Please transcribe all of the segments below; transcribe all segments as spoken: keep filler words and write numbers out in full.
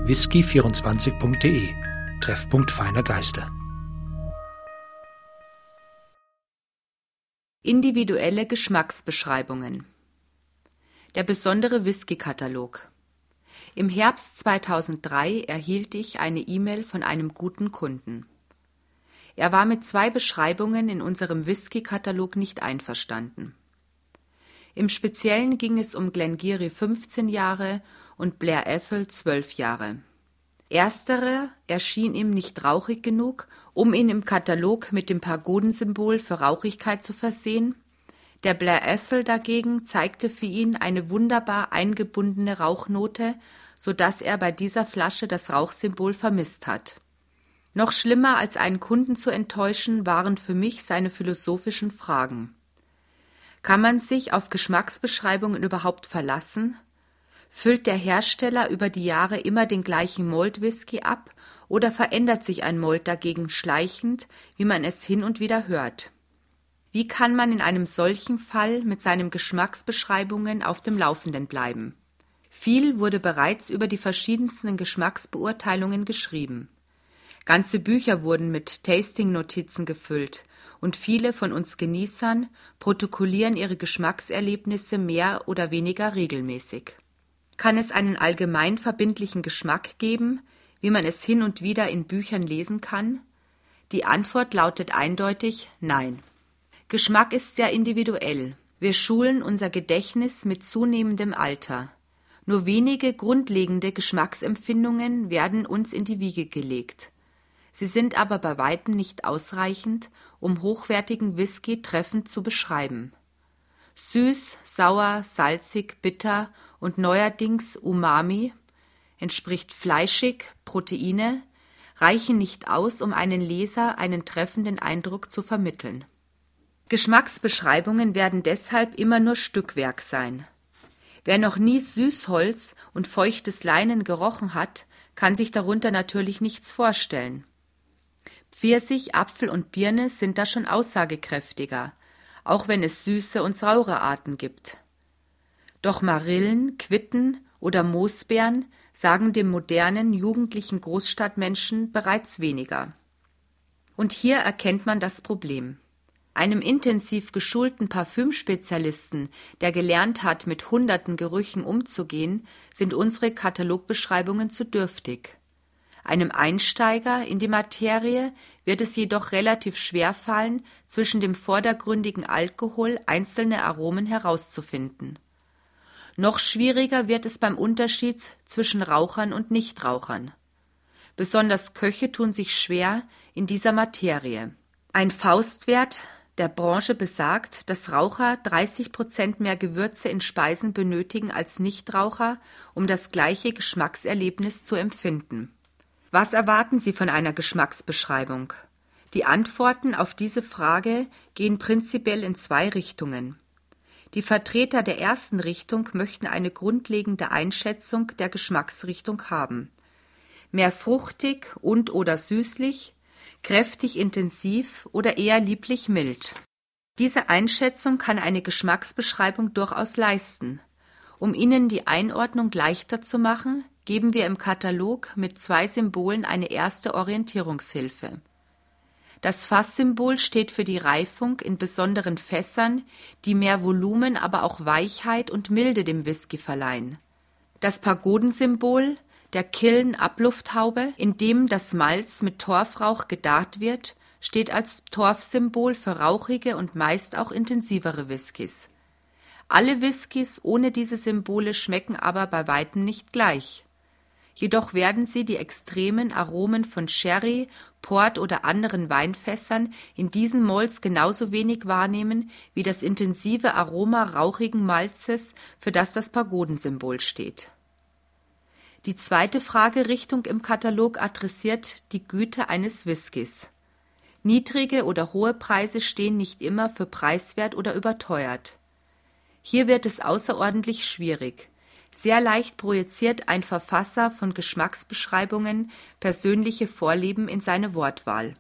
whisky vierundzwanzig punkt de, Treffpunkt feiner Geister. Individuelle Geschmacksbeschreibungen. Der besondere Whisky-Katalog. Im Herbst zweitausenddrei erhielt ich eine E-Mail von einem guten Kunden. Er war mit zwei Beschreibungen in unserem Whisky-Katalog nicht einverstanden. Im Speziellen ging es um Glengarry fünfzehn Jahre und Blair Ethel zwölf Jahre. Ersterer erschien ihm nicht rauchig genug, um ihn im Katalog mit dem Pagodensymbol für Rauchigkeit zu versehen. Der Blair Ethel dagegen zeigte für ihn eine wunderbar eingebundene Rauchnote, so dass er bei dieser Flasche das Rauchsymbol vermisst hat. Noch schlimmer als einen Kunden zu enttäuschen, waren für mich seine philosophischen Fragen. Kann man sich auf Geschmacksbeschreibungen überhaupt verlassen? Füllt der Hersteller über die Jahre immer den gleichen Malt-Whisky ab oder verändert sich ein Malt dagegen schleichend, wie man es hin und wieder hört? Wie kann man in einem solchen Fall mit seinen Geschmacksbeschreibungen auf dem Laufenden bleiben? Viel wurde bereits über die verschiedensten Geschmacksbeurteilungen geschrieben. Ganze Bücher wurden mit Tasting-Notizen gefüllt und viele von uns Genießern protokollieren ihre Geschmackserlebnisse mehr oder weniger regelmäßig. Kann es einen allgemein verbindlichen Geschmack geben, wie man es hin und wieder in Büchern lesen kann? Die Antwort lautet eindeutig Nein. Geschmack ist sehr individuell. Wir schulen unser Gedächtnis mit zunehmendem Alter. Nur wenige grundlegende Geschmacksempfindungen werden uns in die Wiege gelegt. Sie sind aber bei weitem nicht ausreichend, um hochwertigen Whisky treffend zu beschreiben. Süß, sauer, salzig, bitter und neuerdings Umami, entspricht fleischig, Proteine, reichen nicht aus, um einen Leser einen treffenden Eindruck zu vermitteln. Geschmacksbeschreibungen werden deshalb immer nur Stückwerk sein. Wer noch nie Süßholz und feuchtes Leinen gerochen hat, kann sich darunter natürlich nichts vorstellen. Pfirsich, Apfel und Birne sind da schon aussagekräftiger, auch wenn es süße und saure Arten gibt. Doch Marillen, Quitten oder Moosbeeren sagen dem modernen, jugendlichen Großstadtmenschen bereits weniger. Und hier erkennt man das Problem. Einem intensiv geschulten Parfümspezialisten, der gelernt hat, mit hunderten Gerüchen umzugehen, sind unsere Katalogbeschreibungen zu dürftig. Einem Einsteiger in die Materie wird es jedoch relativ schwer fallen, zwischen dem vordergründigen Alkohol einzelne Aromen herauszufinden. Noch schwieriger wird es beim Unterschied zwischen Rauchern und Nichtrauchern. Besonders Köche tun sich schwer in dieser Materie. Ein Faustwert der Branche besagt, dass Raucher dreißig Prozent mehr Gewürze in Speisen benötigen als Nichtraucher, um das gleiche Geschmackserlebnis zu empfinden. Was erwarten Sie von einer Geschmacksbeschreibung? Die Antworten auf diese Frage gehen prinzipiell in zwei Richtungen. Die Vertreter der ersten Richtung möchten eine grundlegende Einschätzung der Geschmacksrichtung haben. Mehr fruchtig und oder süßlich, kräftig intensiv oder eher lieblich mild. Diese Einschätzung kann eine Geschmacksbeschreibung durchaus leisten. Um Ihnen die Einordnung leichter zu machen, geben wir im Katalog mit zwei Symbolen eine erste Orientierungshilfe. Das Fasssymbol steht für die Reifung in besonderen Fässern, die mehr Volumen, aber auch Weichheit und Milde dem Whisky verleihen. Das Pagodensymbol der Kiln-Ablufthaube, in dem das Malz mit Torfrauch gedarrt wird, steht als Torfsymbol für rauchige und meist auch intensivere Whiskys. Alle Whiskys ohne diese Symbole schmecken aber bei weitem nicht gleich. Jedoch werden Sie die extremen Aromen von Sherry, Port oder anderen Weinfässern in diesen Malts genauso wenig wahrnehmen wie das intensive Aroma rauchigen Malzes, für das das Pagodensymbol steht. Die zweite Fragerichtung im Katalog adressiert die Güte eines Whiskys. Niedrige oder hohe Preise stehen nicht immer für preiswert oder überteuert. Hier wird es außerordentlich schwierig. Sehr leicht projiziert ein Verfasser von Geschmacksbeschreibungen persönliche Vorlieben in seine Wortwahl.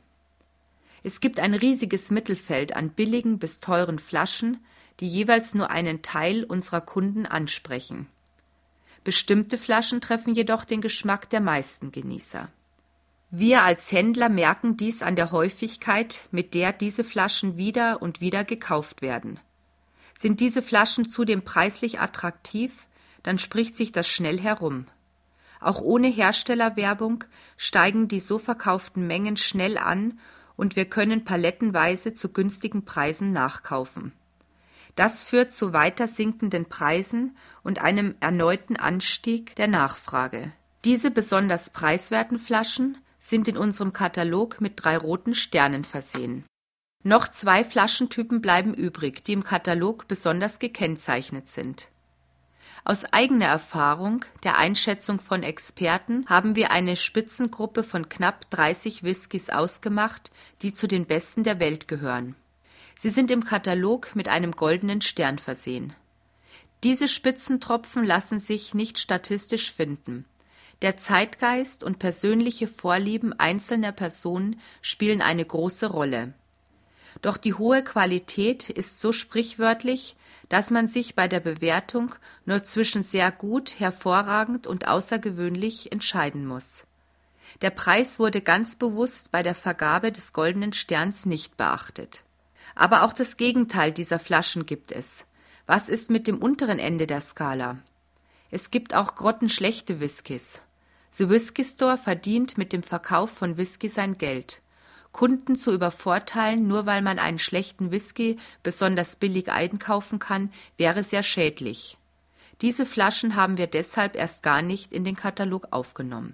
Es gibt ein riesiges Mittelfeld an billigen bis teuren Flaschen, die jeweils nur einen Teil unserer Kunden ansprechen. Bestimmte Flaschen treffen jedoch den Geschmack der meisten Genießer. Wir als Händler merken dies an der Häufigkeit, mit der diese Flaschen wieder und wieder gekauft werden. Sind diese Flaschen zudem preislich attraktiv, dann spricht sich das schnell herum. Auch ohne Herstellerwerbung steigen die so verkauften Mengen schnell an und wir können palettenweise zu günstigen Preisen nachkaufen. Das führt zu weiter sinkenden Preisen und einem erneuten Anstieg der Nachfrage. Diese besonders preiswerten Flaschen sind in unserem Katalog mit drei roten Sternen versehen. Noch zwei Flaschentypen bleiben übrig, die im Katalog besonders gekennzeichnet sind. Aus eigener Erfahrung, der Einschätzung von Experten, haben wir eine Spitzengruppe von knapp dreißig Whiskys ausgemacht, die zu den besten der Welt gehören. Sie sind im Katalog mit einem goldenen Stern versehen. Diese Spitzentropfen lassen sich nicht statistisch finden. Der Zeitgeist und persönliche Vorlieben einzelner Personen spielen eine große Rolle. Doch die hohe Qualität ist so sprichwörtlich, dass man sich bei der Bewertung nur zwischen sehr gut, hervorragend und außergewöhnlich entscheiden muss. Der Preis wurde ganz bewusst bei der Vergabe des goldenen Sterns nicht beachtet. Aber auch das Gegenteil dieser Flaschen gibt es. Was ist mit dem unteren Ende der Skala? Es gibt auch grottenschlechte Whiskys. The Whisky Store verdient mit dem Verkauf von Whisky sein Geld. Kunden zu übervorteilen, nur weil man einen schlechten Whisky besonders billig einkaufen kann, wäre sehr schädlich. Diese Flaschen haben wir deshalb erst gar nicht in den Katalog aufgenommen.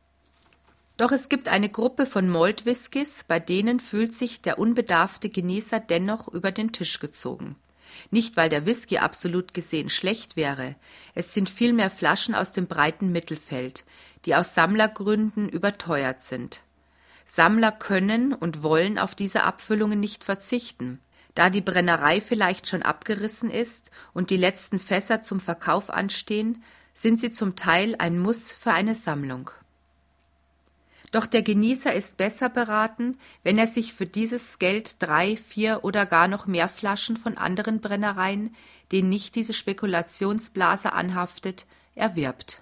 Doch es gibt eine Gruppe von Malt Whiskys, bei denen fühlt sich der unbedarfte Genießer dennoch über den Tisch gezogen. Nicht, weil der Whisky absolut gesehen schlecht wäre, es sind vielmehr Flaschen aus dem breiten Mittelfeld, die aus Sammlergründen überteuert sind. Sammler können und wollen auf diese Abfüllungen nicht verzichten. Da die Brennerei vielleicht schon abgerissen ist und die letzten Fässer zum Verkauf anstehen, sind sie zum Teil ein Muss für eine Sammlung. Doch der Genießer ist besser beraten, wenn er sich für dieses Geld drei, vier oder gar noch mehr Flaschen von anderen Brennereien, denen nicht diese Spekulationsblase anhaftet, erwirbt.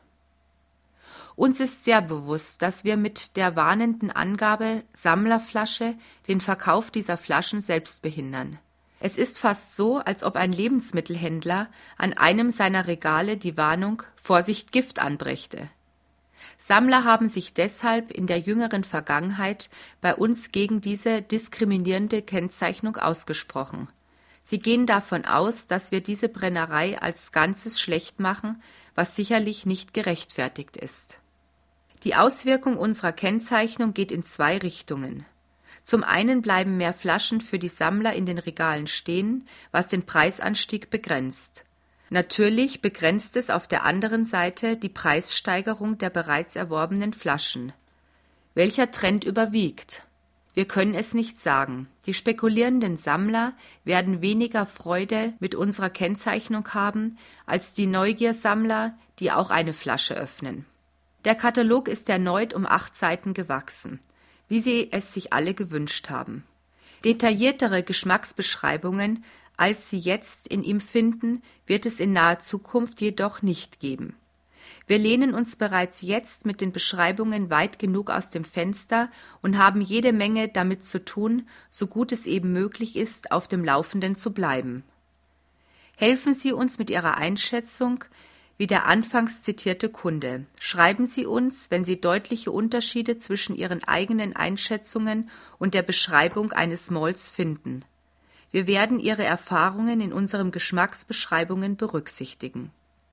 Uns ist sehr bewusst, dass wir mit der warnenden Angabe Sammlerflasche den Verkauf dieser Flaschen selbst behindern. Es ist fast so, als ob ein Lebensmittelhändler an einem seiner Regale die Warnung Vorsicht Gift anbrächte. Sammler haben sich deshalb in der jüngeren Vergangenheit bei uns gegen diese diskriminierende Kennzeichnung ausgesprochen. Sie gehen davon aus, dass wir diese Brennerei als Ganzes schlecht machen, was sicherlich nicht gerechtfertigt ist. Die Auswirkung unserer Kennzeichnung geht in zwei Richtungen. Zum einen bleiben mehr Flaschen für die Sammler in den Regalen stehen, was den Preisanstieg begrenzt. Natürlich begrenzt es auf der anderen Seite die Preissteigerung der bereits erworbenen Flaschen. Welcher Trend überwiegt? Wir können es nicht sagen. Die spekulierenden Sammler werden weniger Freude mit unserer Kennzeichnung haben, als die Neugiersammler, die auch eine Flasche öffnen. Der Katalog ist erneut um acht Seiten gewachsen, wie sie es sich alle gewünscht haben. Detailliertere Geschmacksbeschreibungen, als Sie jetzt in ihm finden, wird es in naher Zukunft jedoch nicht geben. Wir lehnen uns bereits jetzt mit den Beschreibungen weit genug aus dem Fenster und haben jede Menge damit zu tun, so gut es eben möglich ist, auf dem Laufenden zu bleiben. Helfen Sie uns mit Ihrer Einschätzung, wie der anfangs zitierte Kunde. Schreiben Sie uns, wenn Sie deutliche Unterschiede zwischen Ihren eigenen Einschätzungen und der Beschreibung eines Malts finden. Wir werden Ihre Erfahrungen in unseren Geschmacksbeschreibungen berücksichtigen.